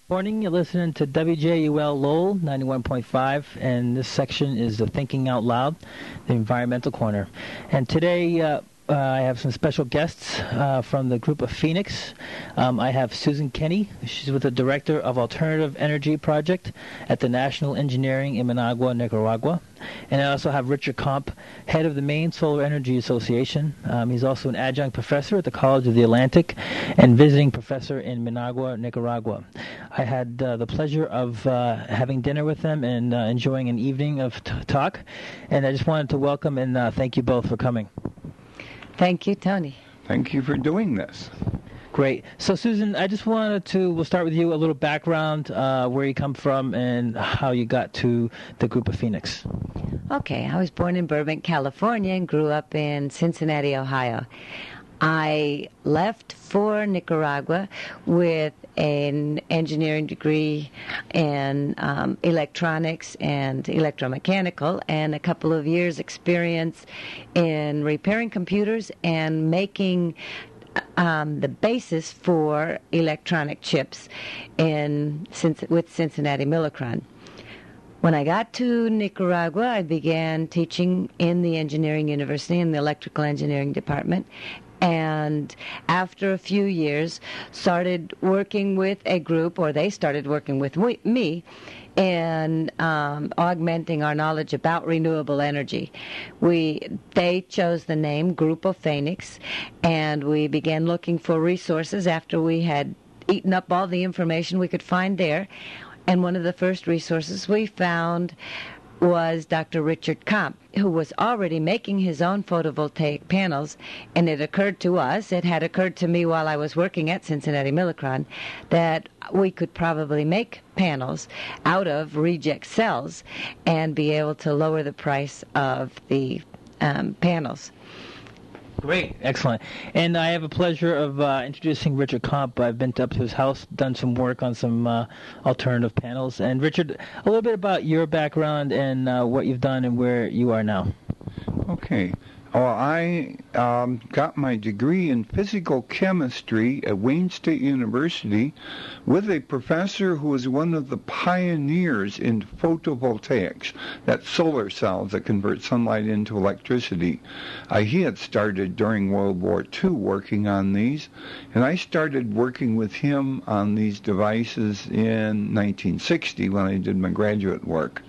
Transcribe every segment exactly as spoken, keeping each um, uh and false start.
Morning, you're listening to W J U L Lowell ninety-one point five, and this section is the Thinking Out Loud, the Environmental Corner. And today uh, uh, I have some special guests uh, from the group of Phoenix. Um, I have Susan Kenny. She's with the Director of Alternative Energy Project at the National Engineering in Managua, Nicaragua. And I also have Richard Komp, head of the Maine Solar Energy Association. Um, he's also an adjunct professor at the College of the Atlantic and visiting professor in Managua, Nicaragua. I had uh, the pleasure of uh, having dinner with them and uh, enjoying an evening of t- talk. And I just wanted to welcome and uh, thank you both for coming. Thank you, Tony. Thank you for doing this. Great. So, Susan, I just wanted to, we'll start with you, a little background, uh, where you come from and how you got to the group of Phoenix. Okay, I was born in Burbank, California, and grew up in Cincinnati, Ohio. I left for Nicaragua with an engineering degree in um, electronics and electromechanical and a couple of years' experience in repairing computers and making Um, the basis for electronic chips in with Cincinnati Millicron. When I got to Nicaragua, I began teaching in the engineering university in the electrical engineering department, and after a few years started working with a group, or they started working with we, me, in um, augmenting our knowledge about renewable energy. We they chose the name Group of Phoenix, and we began looking for resources after we had eaten up all the information we could find there. And one of the first resources we found was Doctor Richard Komp, who was already making his own photovoltaic panels, and it occurred to us, it had occurred to me while I was working at Cincinnati Millicron, that we could probably make panels out of reject cells and be able to lower the price of the um, panels. Great, excellent. And I have a pleasure of uh, introducing Richard Komp. I've been up to his house, done some work on some uh, alternative panels. And Richard, a little bit about your background and uh, what you've done and where you are now. Okay. Well, I um, got my degree in physical chemistry at Wayne State University with a professor who was one of the pioneers in photovoltaics, that's solar cells that convert sunlight into electricity. Uh, he had started during World War Two working on these, and I started working with him on these devices in nineteen sixty when I did my graduate work.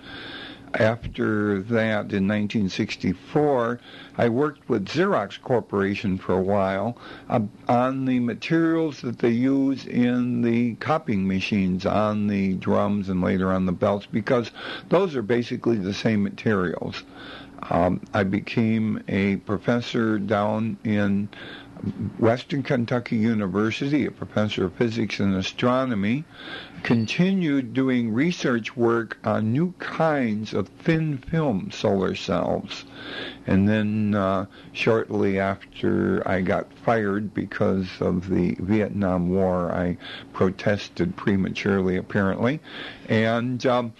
After that, in nineteen sixty-four, I worked with Xerox Corporation for a while uh, on the materials that they use in the copying machines, on the drums and later on the belts, because those are basically the same materials. Um, I became a professor down in Western Kentucky University, a professor of physics and astronomy, continued doing research work on new kinds of thin film solar cells. And then uh, shortly after I got fired because of the Vietnam War, I protested prematurely, apparently. And um,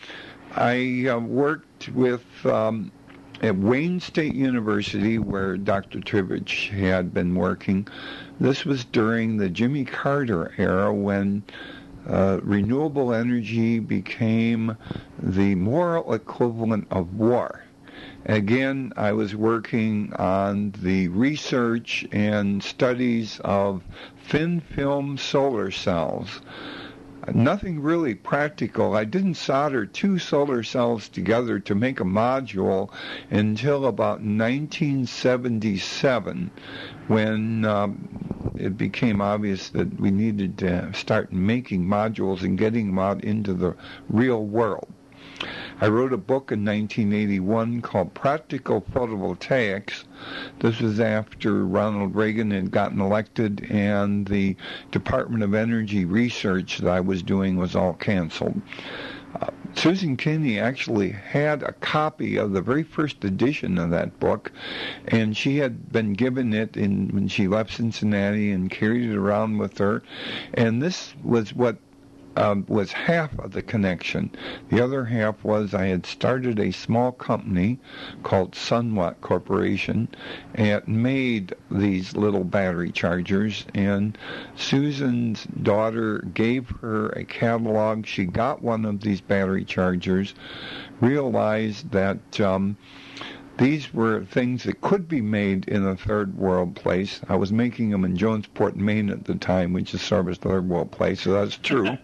I uh, worked with Um, at Wayne State University, where Doctor Trivich had been working. This was during the Jimmy Carter era when uh, renewable energy became the moral equivalent of war. Again, I was working on the research and studies of thin film solar cells. Nothing really practical. I didn't solder two solar cells together to make a module until about nineteen seventy-seven, when um, it became obvious that we needed to start making modules and getting them out into the real world. I wrote a book in nineteen eighty-one called Practical Photovoltaics. This was after Ronald Reagan had gotten elected and the Department of Energy research that I was doing was all canceled. Uh, Susan Kenny actually had a copy of the very first edition of that book, and she had been given it in, when she left Cincinnati and carried it around with her. And this was what um, was half of the connection. The other half was I had started a small company called Sunwatt Corporation, and it made these little battery chargers, and Susan's daughter gave her a catalog. She got one of these battery chargers, realized that um, these were things that could be made in a third world place. I was making them in Jonesport, Maine at the time, which is sort of a third world place, so that's true.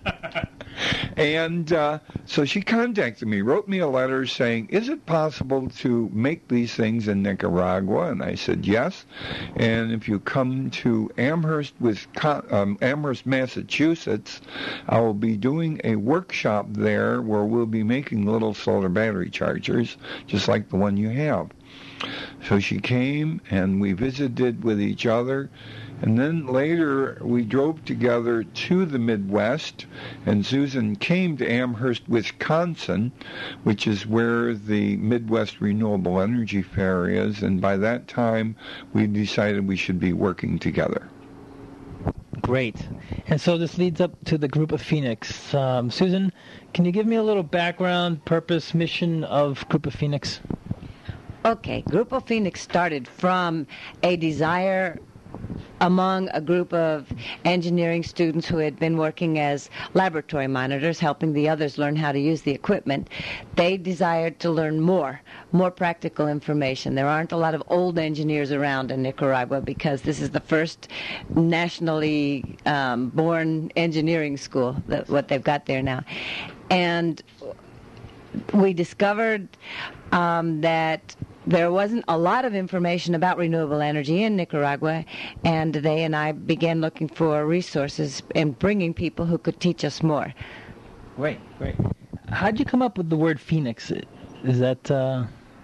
And uh, so she contacted me, wrote me a letter saying, is it possible to make these things in Nicaragua? And I said, yes. And if you come to Amherst, Wisconsin, um, Amherst, Massachusetts, I will be doing a workshop there where we'll be making little solar battery chargers, just like the one you have. So she came, and we visited with each other. And then later, we drove together to the Midwest, and Susan came to Amherst, Wisconsin, which is where the Midwest Renewable Energy Fair is, and by that time, we decided we should be working together. Great. And so this leads up to the Group of Phoenix. Um, Susan, can you give me a little background, purpose, mission of Group of Phoenix? Okay, Group of Phoenix started from a desire among a group of engineering students who had been working as laboratory monitors, helping the others learn how to use the equipment. They desired to learn more, more practical information. There aren't a lot of old engineers around in Nicaragua because this is the first nationally um, born engineering school, that, what they've got there now. And we discovered um, that there wasn't a lot of information about renewable energy in Nicaragua, and they and I began looking for resources and bringing people who could teach us more. Great, great. How'd you come up with the word Phoenix? Is that... Uh...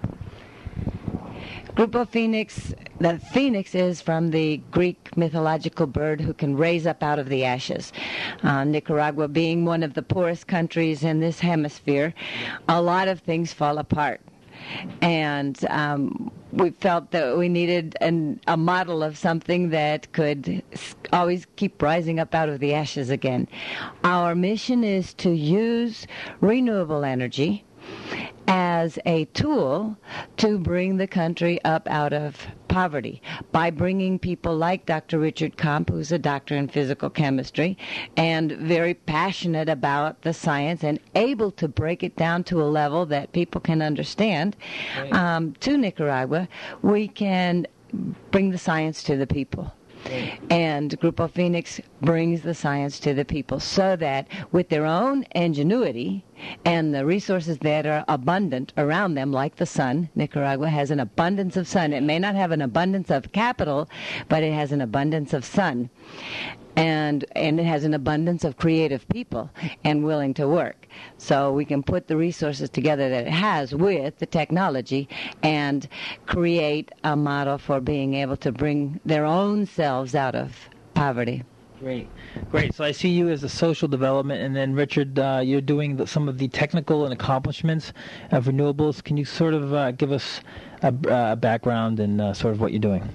Group of Phoenix, the phoenix is from the Greek mythological bird who can raise up out of the ashes. Uh, Nicaragua being one of the poorest countries in this hemisphere, a lot of things fall apart. And um, we felt that we needed an, a model of something that could always keep rising up out of the ashes again. Our mission is to use renewable energy as a tool to bring the country up out of poverty by bringing people like Doctor Richard Komp, who's a doctor in physical chemistry and very passionate about the science and able to break it down to a level that people can understand, right. um, to Nicaragua. We can bring the science to the people. And Group of Phoenix brings the science to the people so that with their own ingenuity and the resources that are abundant around them, like the sun, Nicaragua has an abundance of sun. It may not have an abundance of capital, but it has an abundance of sun. And and it has an abundance of creative people and willing to work. So we can put the resources together that it has with the technology and create a model for being able to bring their own selves out of poverty. Great, great. So I see you as a social development, and then Richard, uh, you're doing the, some of the technical and accomplishments of renewables. Can you sort of uh, give us a, a background and uh, sort of what you're doing?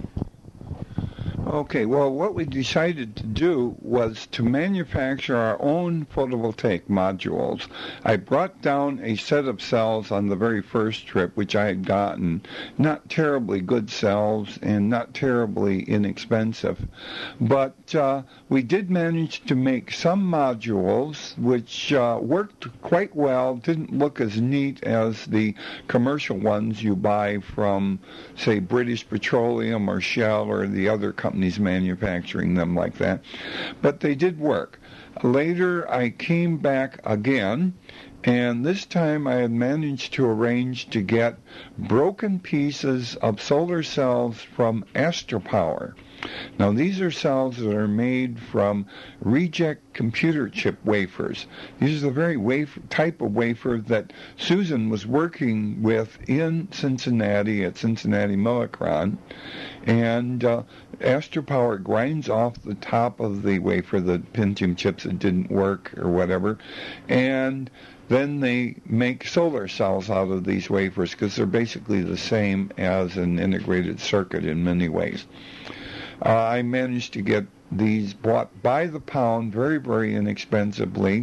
Okay, well, what we decided to do was to manufacture our own photovoltaic modules. I brought down a set of cells on the very first trip, which I had gotten. Not terribly good cells and not terribly inexpensive. But uh, we did manage to make some modules which uh, worked quite well, didn't look as neat as the commercial ones you buy from, say, British Petroleum or Shell or the other companies manufacturing them like that. But they did work. Later, I came back again, and this time I had managed to arrange to get broken pieces of solar cells from AstroPower. Now, these are cells that are made from reject computer chip wafers. These are the very wafer, type of wafer that Susan was working with in Cincinnati at Cincinnati Millicron. And uh, AstroPower grinds off the top of the wafer, the Pentium chips that didn't work or whatever, and then they make solar cells out of these wafers because they're basically the same as an integrated circuit in many ways. Uh, I managed to get these bought by the pound very, very inexpensively,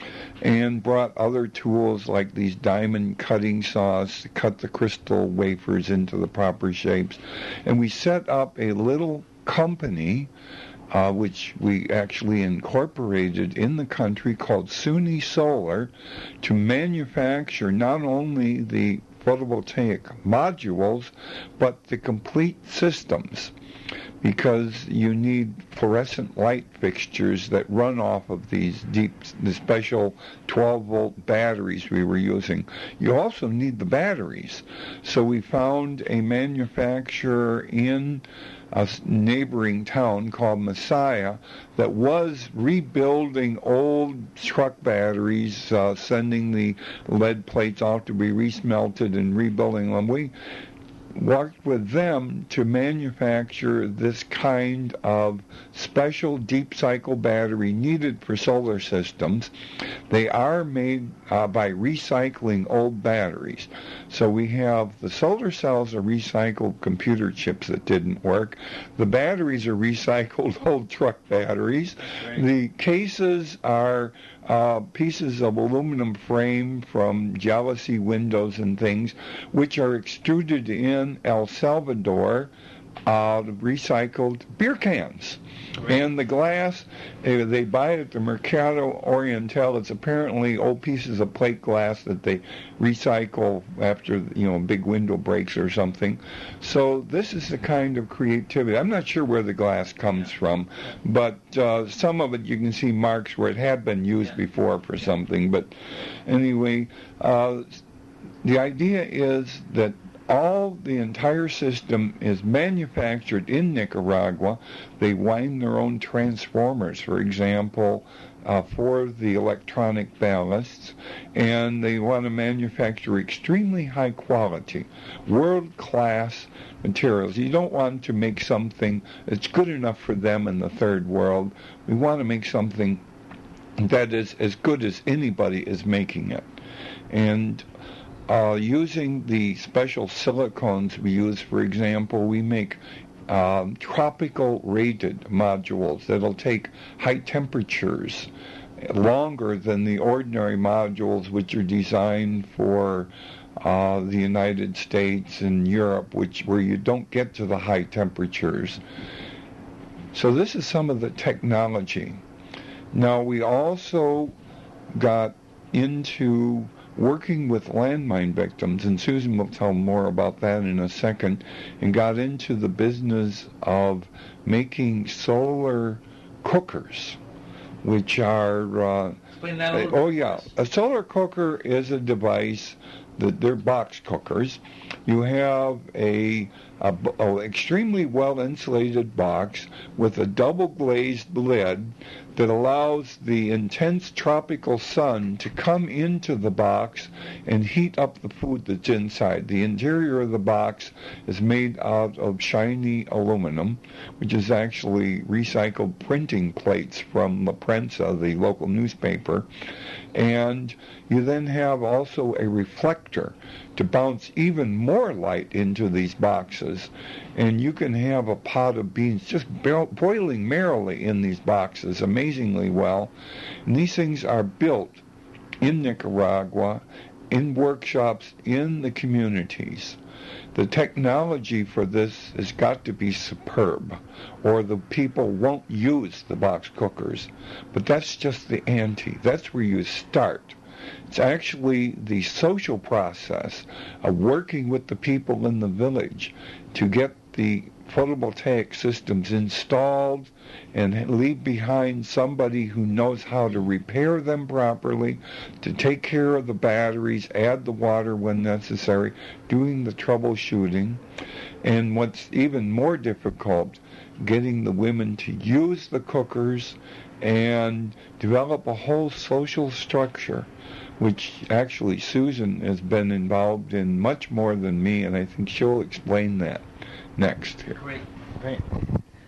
and brought other tools like these diamond cutting saws to cut the crystal wafers into the proper shapes. And we set up a little company, uh, which we actually incorporated in the country, called SUNY Solar, to manufacture not only the photovoltaic modules, but the complete systems, because you need fluorescent light fixtures that run off of these deep, the special twelve volt batteries we were using. You also need the batteries. So we found a manufacturer in a neighboring town called Messiah that was rebuilding old truck batteries, uh, sending the lead plates out to be resmelted and rebuilding them. We worked with them to manufacture this kind of special deep cycle battery needed for solar systems. They are made uh, by recycling old batteries. So we have the solar cells are recycled computer chips that didn't work. The batteries are recycled old truck batteries. Right. The cases are Uh, pieces of aluminum frame from jalousie windows and things, which are extruded in El Salvador out of recycled beer cans. Right. And the glass, uh, they buy it at the Mercado Oriental. It's apparently old pieces of plate glass that they recycle after, you know, big window breaks or something. So this is the kind of creativity. I'm not sure where the glass comes from, but uh, some of it you can see marks where it had been used before for something. But anyway, uh, the idea is that all the entire system is manufactured in Nicaragua. They wind their own transformers, for example, uh, for the electronic ballasts, and they want to manufacture extremely high quality, world-class materials. You don't want to make something that's good enough for them in the third world. We want to make something that is as good as anybody is making it. And Uh, using the special silicones we use, for example, we make um, tropical rated modules that'll take high temperatures longer than the ordinary modules, which are designed for uh, the United States and Europe, which where you don't get to the high temperatures. So this is some of the technology. Now we also got into working with landmine victims, and Susan will tell more about that in a second, and got into the business of making solar cookers, which are, uh, Explain that a little oh yeah, a solar cooker is a device that they're box cookers. You have a, a, a extremely well insulated box with a double glazed lid that allows the intense tropical sun to come into the box and heat up the food that's inside. The interior of the box is made out of shiny aluminum, which is actually recycled printing plates from La Prensa, the local newspaper. And you then have also a reflector to bounce even more light into these boxes. And you can have a pot of beans just boiling merrily in these boxes amazingly well. And these things are built in Nicaragua, in workshops, in the communities. The technology for this has got to be superb, or the people won't use the box cookers. But that's just the ante. That's where you start. It's actually the social process of working with the people in the village to get the photovoltaic systems installed and leave behind somebody who knows how to repair them properly, to take care of the batteries, add the water when necessary, doing the troubleshooting. And what's even more difficult, getting the women to use the cookers and develop a whole social structure, which actually Susan has been involved in much more than me, and I think she'll explain that next here. Great, great.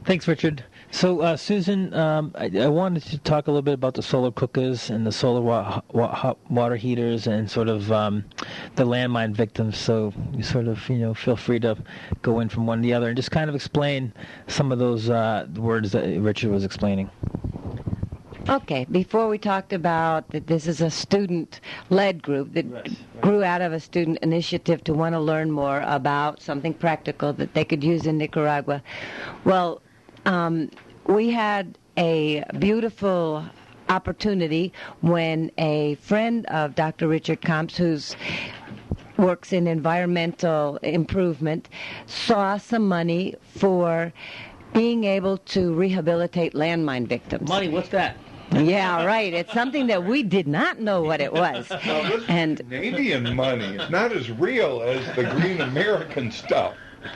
Thanks, Richard. So, uh, Susan, um, I, I wanted to talk a little bit about the solar cookers and the solar wa- wa- hot water heaters and sort of um, the landmine victims. So, you sort of, you know, feel free to go in from one to the other and just kind of explain some of those uh, words that Richard was explaining. Okay, before we talked about that this is a student-led group that Right, right. grew out of a student initiative to want to learn more about something practical that they could use in Nicaragua. Well, um, we had a beautiful opportunity when a friend of Doctor Richard Kamps, who's works in environmental improvement, saw some money for being able to rehabilitate landmine victims. Money, what's that? Yeah, right. It's something that we did not know what it was. Now, this And is Canadian money. It's not as real as the green American stuff.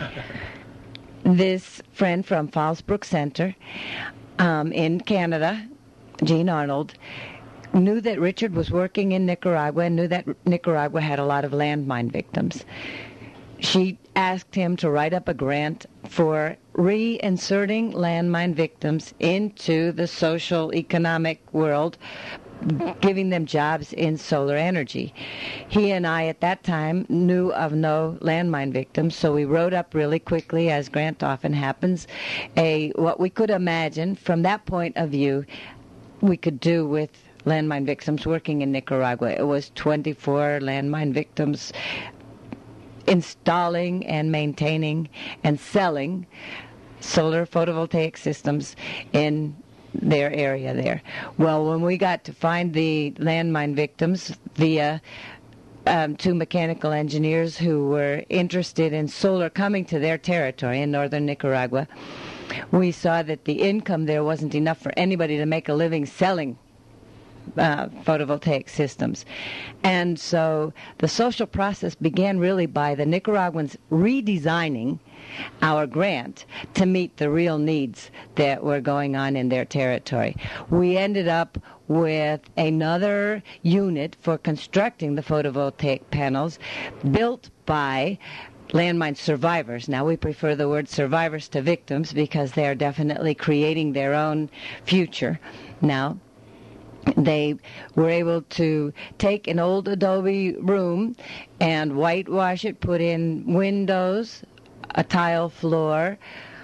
this friend from Fallsbrook Center um, in Canada, Jean Arnold, knew that Richard was working in Nicaragua and knew that Nicaragua had a lot of landmine victims. She asked him to write up a grant for reinserting landmine victims into the social economic world, giving them jobs in solar energy. He and I at that time knew of no landmine victims, so we wrote up really quickly, as grant often happens, a what we could imagine from that point of view we could do with landmine victims working in Nicaragua. It was twenty-four landmine victims installing and maintaining and selling solar photovoltaic systems in their area there. Well, when we got to find the landmine victims via um, two mechanical engineers who were interested in solar coming to their territory in northern Nicaragua, we saw that the income there wasn't enough for anybody to make a living selling Uh, photovoltaic systems. And so the social process began really by the Nicaraguans redesigning our grant to meet the real needs that were going on in their territory. We ended up with another unit for constructing the photovoltaic panels built by landmine survivors. Now, we prefer the word survivors to victims because they are definitely creating their own future now. They were able to take an old adobe room and whitewash it, put in windows, a tile floor,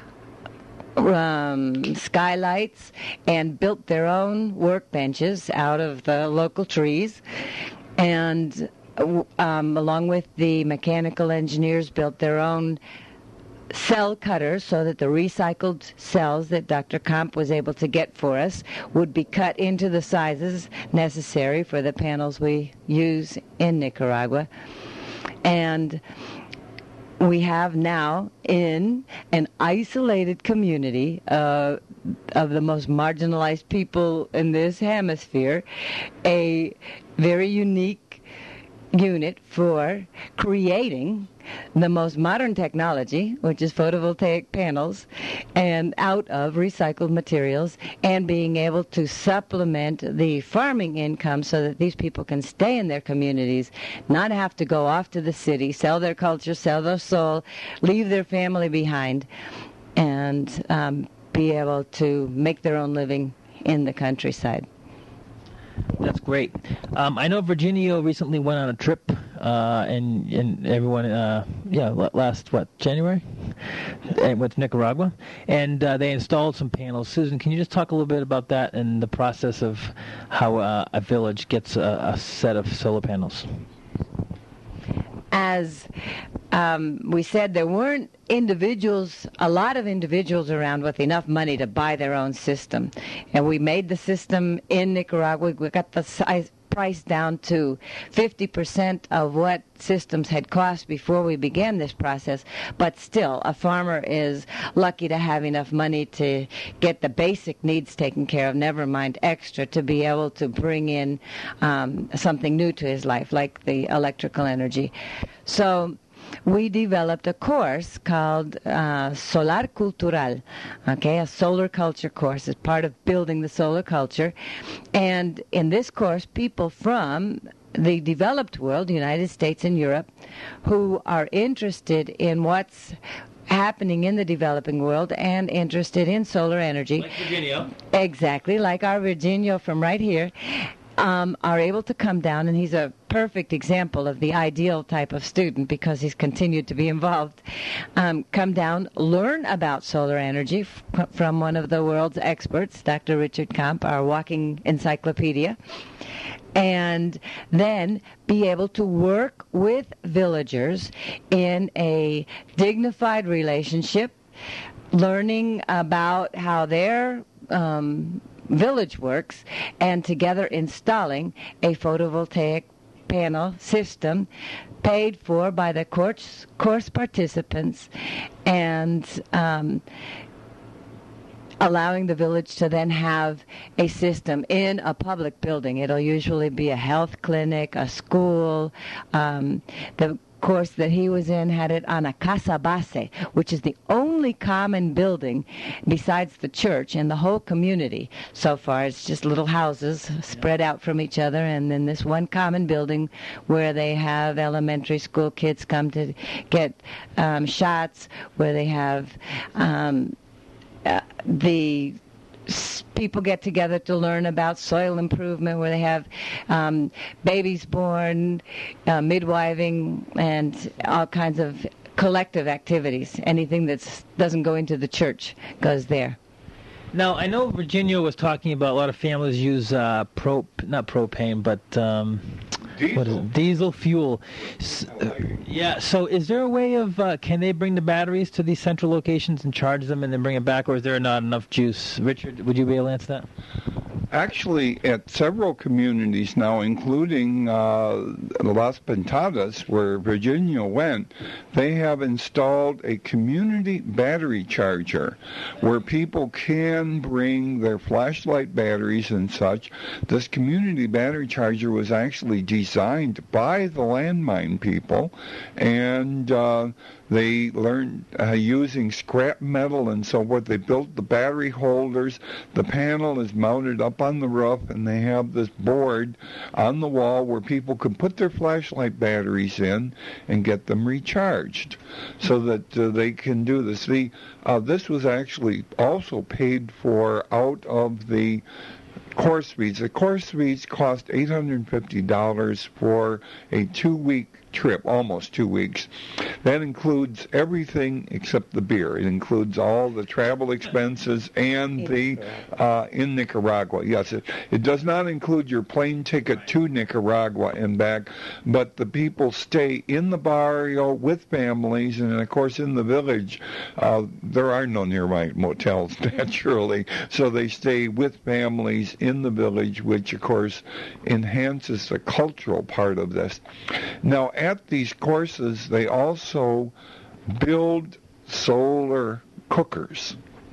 um, skylights, and built their own workbenches out of the local trees. And um, along with the mechanical engineers, built their own cell cutters so that the recycled cells that Doctor Kamp was able to get for us would be cut into the sizes necessary for the panels we use in Nicaragua. And we have now in an isolated community uh, of the most marginalized people in this hemisphere a very unique unit for creating the most modern technology, which is photovoltaic panels, and out of recycled materials, and being able to supplement the farming income so that these people can stay in their communities, not have to go off to the city, sell their culture, sell their soul, leave their family behind, and um, be able to make their own living in the countryside. That's great. Um, I know Virginio recently went on a trip, uh, and and everyone, uh, yeah, last what January, and went to Nicaragua, and uh, they installed some panels. Susan, can you just talk a little bit about that and the process of how uh, a village gets a, a set of solar panels? As um, we said, there weren't individuals, a lot of individuals around with enough money to buy their own system. And we made the system in Nicaragua. We got the size, price down to fifty percent of what systems had cost before we began this process. But still, a farmer is lucky to have enough money to get the basic needs taken care of, never mind extra, to be able to bring in um, something new to his life, like the electrical energy. So we developed a course called uh, Solar Cultural, okay, a solar culture course as part of building the solar culture. And in this course, people from the developed world, United States and Europe, who are interested in what's happening in the developing world and interested in solar energy. Like Virginia. Exactly, like our Virginio from right here. Um, are able to come down, and he's a perfect example of the ideal type of student because he's continued to be involved. Um, come down, learn about solar energy f- from one of the world's experts, Doctor Richard Kamp, our walking encyclopedia, and then be able to work with villagers in a dignified relationship, learning about how their um, village works, and together installing a photovoltaic panel system paid for by the course, course participants, and um, allowing the village to then have a system in a public building. It'll usually be a health clinic, a school. Um, the course that he was in had it on a casa base, which is the only common building besides the church in the whole community. So far, it's just little houses spread out from each other, and then this one common building where they have elementary school kids come to get um, shots, where they have um, uh, the people get together to learn about soil improvement, where they have um, babies born, uh, midwiving, and all kinds of collective activities. Anything that doesn't go into the church goes there. Now, I know Virginia was talking about a lot of families use uh, pro, not propane, but um, diesel. What is it? Diesel fuel. S- uh, yeah. So, is there a way of uh, can they bring the batteries to these central locations and charge them and then bring it back, or is there not enough juice? Richard, would you be able to answer that? Actually, at several communities now, including uh, Las Pintadas, where Virginia went, they have installed a community battery charger where people can bring their flashlight batteries and such. This community battery charger was actually designed by the landmine people, and uh, they learned uh, using scrap metal and so forth. They built the battery holders. The panel is mounted up on the roof, and they have this board on the wall where people can put their flashlight batteries in and get them recharged so that uh, they can do this. The, uh, this was actually also paid for out of the course fees. The course fees cost eight hundred fifty dollars for a two-week trip, almost two weeks. That includes everything except the beer. It includes all the travel expenses and the uh, in Nicaragua. Yes, it, it does not include your plane ticket to Nicaragua and back, but the people stay in the barrio with families, and of course in the village uh, there are no nearby motels naturally, so they stay with families in the village, which of course enhances the cultural part of this. Now, at these courses, they also build solar cookers.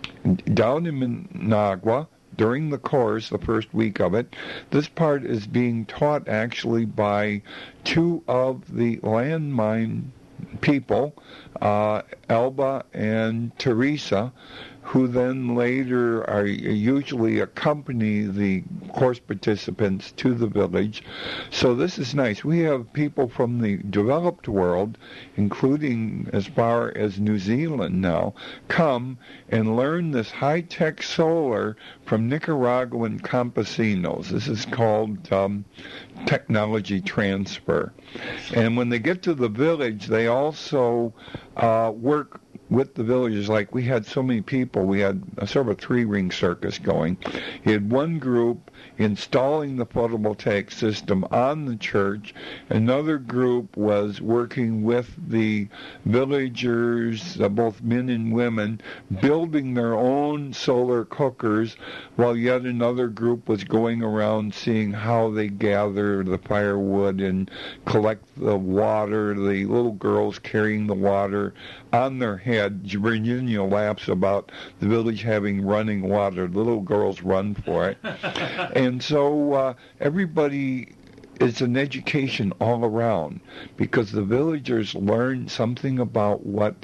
Down in Managua, during the course, the first week of it, this part is being taught actually by two of the landmine people, uh, Elba and Teresa, who then later are usually accompany the course participants to the village. So this is nice. We have people from the developed world, including as far as New Zealand now, come and learn this high-tech solar from Nicaraguan campesinos. This is called um, technology transfer. And when they get to the village, they also uh, work with the villagers. Like we had so many people, we had a sort of a three-ring circus going. You had one group installing the photovoltaic system on the church. Another group was working with the villagers, uh, both men and women, building their own solar cookers, while yet another group was going around seeing how they gather the firewood and collect the water, the little girls carrying the water on their head. Virginia laughs about the village having running water. The little girls run for it. And so uh, everybody, it's an education all around, because the villagers learn something about what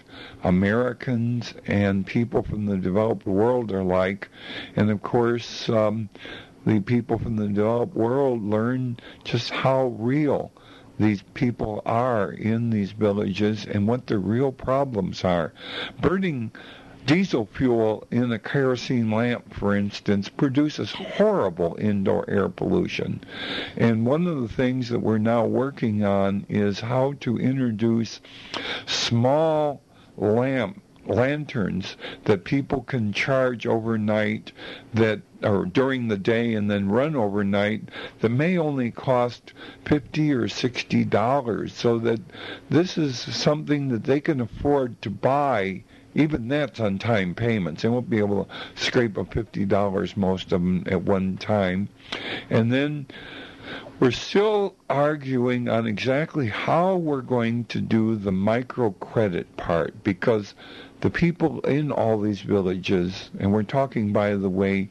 Americans and people from the developed world are like. And of course, um, the people from the developed world learn just how real these people are in these villages and what their real problems are. Burning diesel fuel in a kerosene lamp, for instance, produces horrible indoor air pollution. And one of the things that we're now working on is how to introduce small lamp lanterns that people can charge overnight, that or during the day and then run overnight, that may only cost fifty or sixty dollars, so that this is something that they can afford to buy. Even that's on time payments. They won't be able to scrape up fifty dollars, most of them, at one time. And then we're still arguing on exactly how we're going to do the microcredit part, because the people in all these villages, and we're talking, by the way,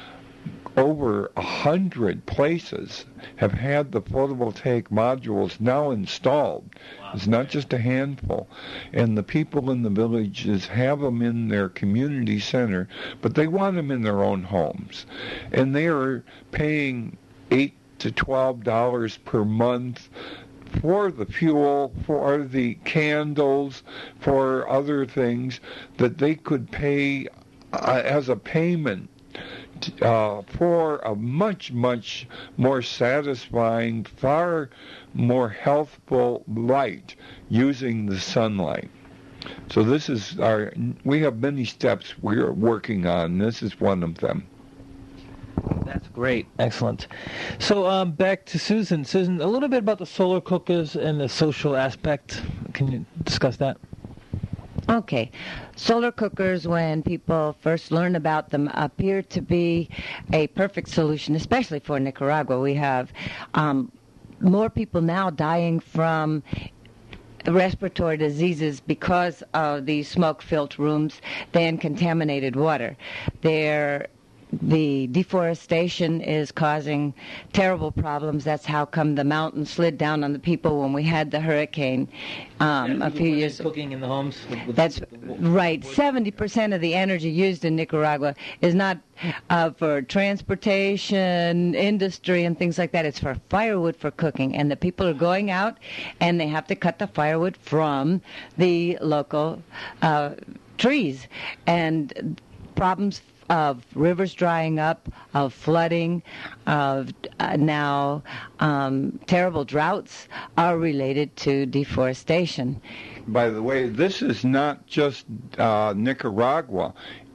over a hundred places have had the photovoltaic modules now installed. Wow. It's not just a handful. And the people in the villages have them in their community center, but they want them in their own homes. And they are paying eight to twelve dollars per month for the fuel, for the candles, for other things that they could pay uh, as a payment Uh, for a much, much more satisfying, far more healthful light using the sunlight. So this is our, we have many steps we're working on. This is one of them. That's great. Excellent. So um, back to Susan. Susan, a little bit about the solar cookers and the social aspect. Can you discuss that? Okay. Solar cookers, when people first learn about them, appear to be a perfect solution, especially for Nicaragua. We have um, more people now dying from respiratory diseases because of these smoke-filled rooms than contaminated water. They're The deforestation is causing terrible problems. That's how come the mountain slid down on the people when we had the hurricane um, yeah, a few years ago. Cooking in the homes. With, with That's the, right. seventy percent of the energy used in Nicaragua is not uh, for transportation, industry, and things like that. It's for firewood for cooking. And the people are going out, and they have to cut the firewood from the local uh, trees. And problems of rivers drying up, of flooding, of uh, now um, terrible droughts are related to deforestation. By the way, this is not just uh, Nicaragua.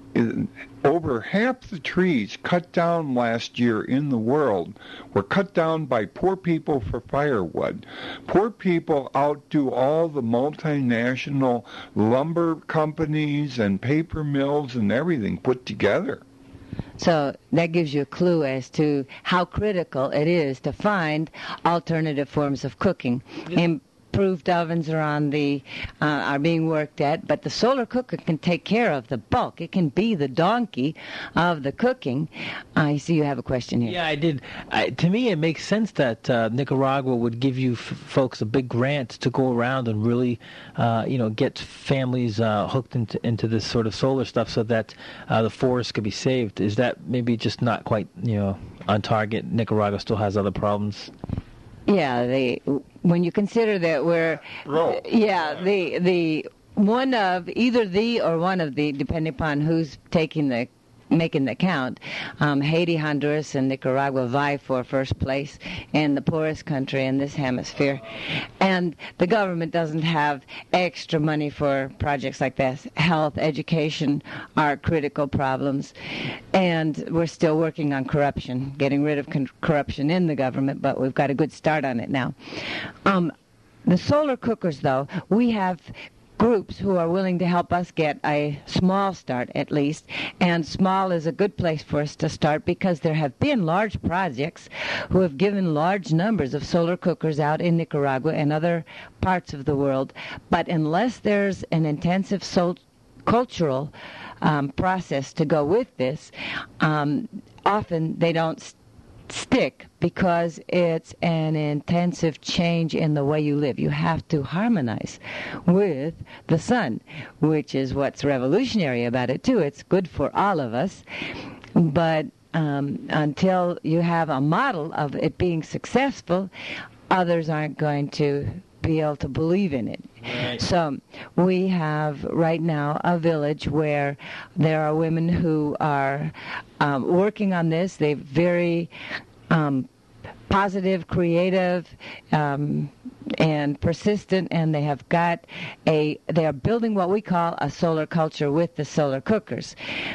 Over half the trees cut down last year in the world were cut down by poor people for firewood. Poor people outdo all the multinational lumber companies and paper mills and everything put together. So that gives you a clue as to how critical it is to find alternative forms of cooking. And Improved ovens are on the uh, are being worked at, but the solar cooker can take care of the bulk. It can be the donkey of the cooking. I see you have a question here. Yeah, I did. I, to me, it makes sense that uh, Nicaragua would give you f- folks a big grant to go around and really, uh, you know, get families uh, hooked into into this sort of solar stuff, so that uh, the forest could be saved. Is that maybe just not quite, you know, on target? Nicaragua still has other problems. Yeah, the when you consider that we're, Roll. yeah, the the one of either the or one of the, depending upon who's taking the making the count, um, Haiti, Honduras, and Nicaragua vie for first place in the poorest country in this hemisphere. And the government doesn't have extra money for projects like this. Health, education are critical problems. And we're still working on corruption, getting rid of con- corruption in the government, but we've got a good start on it now. Um, the solar cookers, though, we have groups who are willing to help us get a small start at least, and small is a good place for us to start because there have been large projects who have given large numbers of solar cookers out in Nicaragua and other parts of the world, but unless there's an intensive sol- cultural um, process to go with this, um, often they don't st- stick because it's an intensive change in the way you live. You have to harmonize with the sun, which is what's revolutionary about it too. It's good for all of us, but um, until you have a model of it being successful, others aren't going to be able to believe in it. Right. So we have right now a village where there are women who are um, working on this. They're very um, positive, creative, um, and persistent, and they have got a, they are building what we call a solar culture with the solar cookers.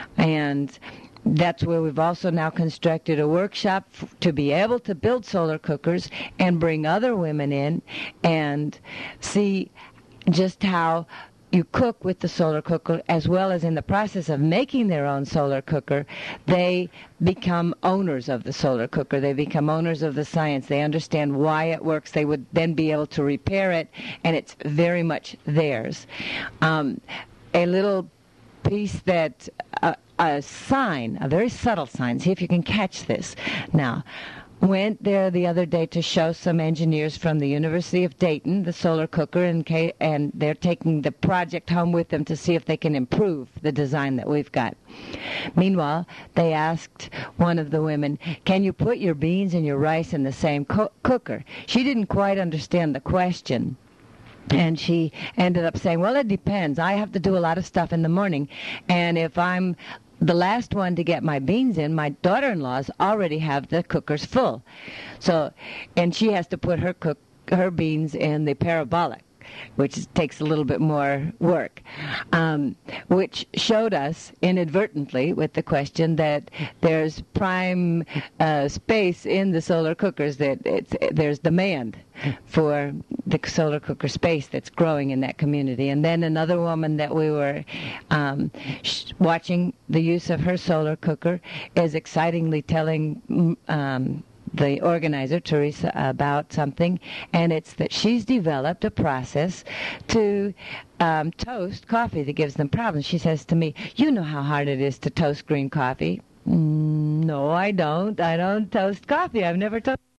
And that's where we've also now constructed a workshop f- to be able to build solar cookers and bring other women in and see just how you cook with the solar cooker, as well as in the process of making their own solar cooker, they become owners of the solar cooker. They become owners of the science. They understand why it works. They would then be able to repair it, and it's very much theirs. Um, a little piece that... Uh, a sign, a very subtle sign. See if you can catch this. Now, went there the other day to show some engineers from the University of Dayton the solar cooker, and, and they're taking the project home with them to see if they can improve the design that we've got. Meanwhile, they asked one of the women, can you put your beans and your rice in the same co- cooker? She didn't quite understand the question. And she ended up saying, well, it depends. I have to do a lot of stuff in the morning. And if I'm the last one to get my beans in, my daughter-in-laws already have the cookers full. So, and she has to put her cook her beans in the parabolic, which is, takes a little bit more work, um, which showed us inadvertently with the question that there's prime uh, space in the solar cookers, that it's, there's demand for the solar cooker space that's growing in that community. And then another woman that we were um, sh- watching the use of her solar cooker is excitingly telling um, the organizer, Teresa, about something, and it's that she's developed a process to um, toast coffee that gives them problems. She says to me, you know how hard it is to toast green coffee. Mm, no, I don't. I don't toast coffee. I've never toasted